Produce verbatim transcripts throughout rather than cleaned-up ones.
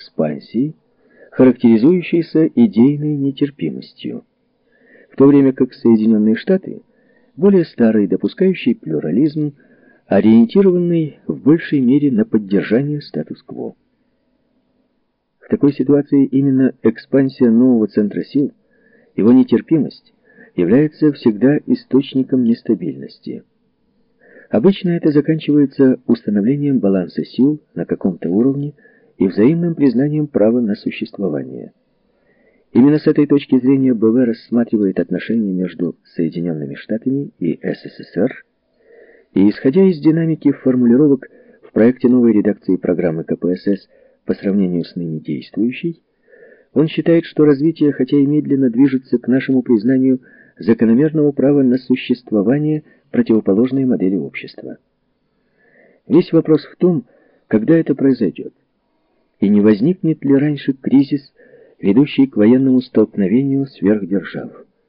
экспансии, характеризующейся идейной нетерпимостью, в то время как Соединенные Штаты более старый, допускающий плюрализм, ориентированный в большей мере на поддержание статус-кво. В такой ситуации именно экспансия нового центра сил, его нетерпимость, является всегда источником нестабильности. Обычно это заканчивается установлением баланса сил на каком-то уровне и взаимным признанием права на существование. Именно с этой точки зрения БВ рассматривает отношения между Соединенными Штатами и СССР, и, исходя из динамики формулировок в проекте новой редакции программы ка пэ эс эс по сравнению с ныне действующей, он считает, что развитие, хотя и медленно, движется к нашему признанию закономерного права на существование противоположной модели общества. Весь вопрос в том, когда это произойдет, и не возникнет ли раньше кризис, ведущий к военному столкновению сверхдержав.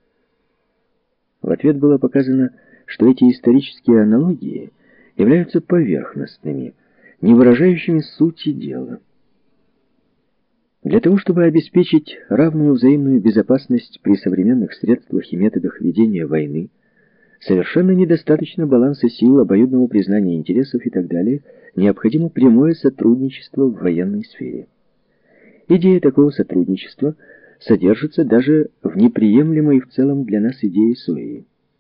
В ответ было показано, что эти исторические аналогии являются поверхностными, не выражающими сути дела. Для того, чтобы обеспечить равную взаимную безопасность при современных средствах и методах ведения войны, совершенно недостаточно баланса сил, обоюдного признания интересов и так далее, необходимо прямое сотрудничество в военной сфере. Идея такого сотрудничества содержится даже в неприемлемой в целом для нас идее СОИ.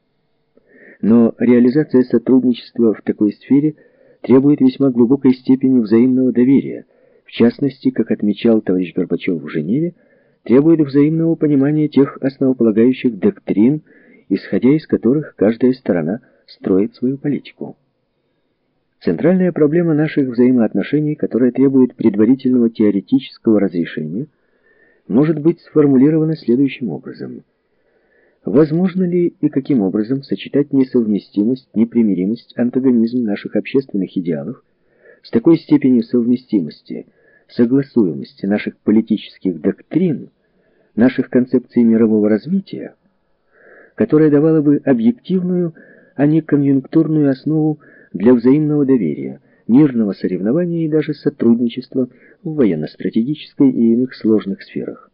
Но реализация сотрудничества в такой сфере требует весьма глубокой степени взаимного доверия, в частности, как отмечал товарищ Горбачев в Женеве, требует взаимного понимания тех основополагающих доктрин, исходя из которых каждая сторона строит свою политику. Центральная проблема наших взаимоотношений, которая требует предварительного теоретического разрешения, может быть сформулирована следующим образом. Возможно ли и каким образом сочетать несовместимость, непримиримость, антагонизм наших общественных идеалов с такой степенью совместимости, согласуемости наших политических доктрин, наших концепций мирового развития, которая давала бы объективную, а не конъюнктурную основу для взаимного доверия, мирного соревнования и даже сотрудничества в военно-стратегической и иных сложных сферах.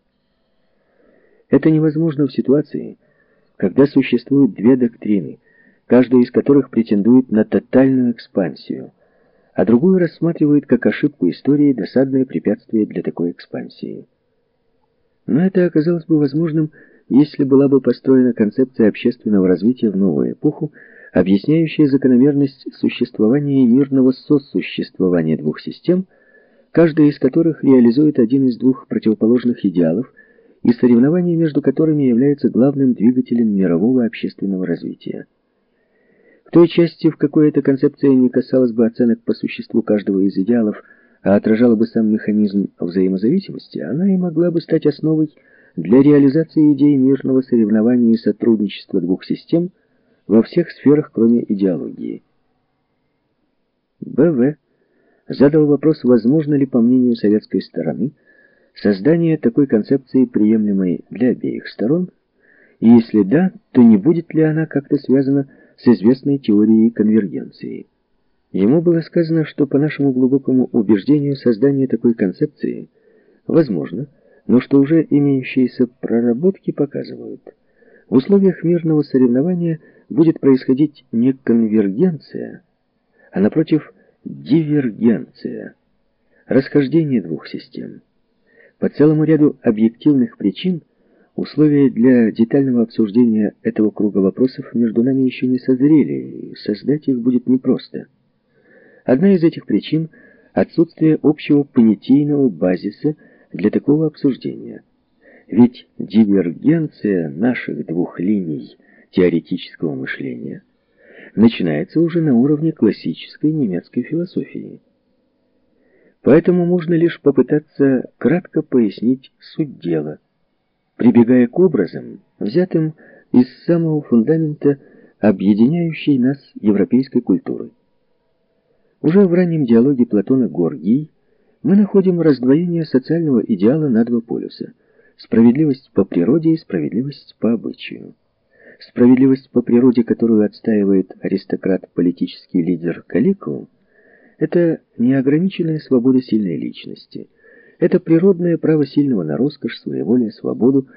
Это невозможно в ситуации, когда существуют две доктрины, каждая из которых претендует на тотальную экспансию, а другую рассматривает как ошибку истории, досадное препятствие для такой экспансии. Но это оказалось бы возможным, если была бы построена концепция общественного развития в новую эпоху, объясняющая закономерность существования и мирного сосуществования двух систем, каждая из которых реализует один из двух противоположных идеалов, и соревнование между которыми является главным двигателем мирового общественного развития. В той части, в какой эта концепция не касалась бы оценок по существу каждого из идеалов, а отражала бы сам механизм взаимозависимости, она и могла бы стать основой для реализации идей мирного соревнования и сотрудничества двух систем во всех сферах, кроме идеологии. БВ задал вопрос, возможно ли, по мнению советской стороны, создание такой концепции, приемлемой для обеих сторон, и если да, то не будет ли она как-то связана с известной теорией конвергенции. Ему было сказано, что по нашему глубокому убеждению создание такой концепции возможно, но что уже имеющиеся проработки показывают, в условиях мирного соревнования будет происходить не конвергенция, а напротив дивергенция, расхождение двух систем. По целому ряду объективных причин условия для детального обсуждения этого круга вопросов между нами еще не созрели, и создать их будет непросто. Одна из этих причин – отсутствие общего понятийного базиса для такого обсуждения. Ведь дивергенция наших двух линий теоретического мышления начинается уже на уровне классической немецкой философии. Поэтому можно лишь попытаться кратко пояснить суть дела, прибегая к образам, взятым из самого фундамента объединяющей нас европейской культуры. Уже в раннем диалоге Платона Горгий мы находим раздвоение социального идеала на два полюса – справедливость по природе и справедливость по обычаю. Справедливость по природе, которую отстаивает аристократ-политический лидер Калликул, это неограниченная свобода сильной личности, Это природное право сильного на роскошь, своеволие, свободу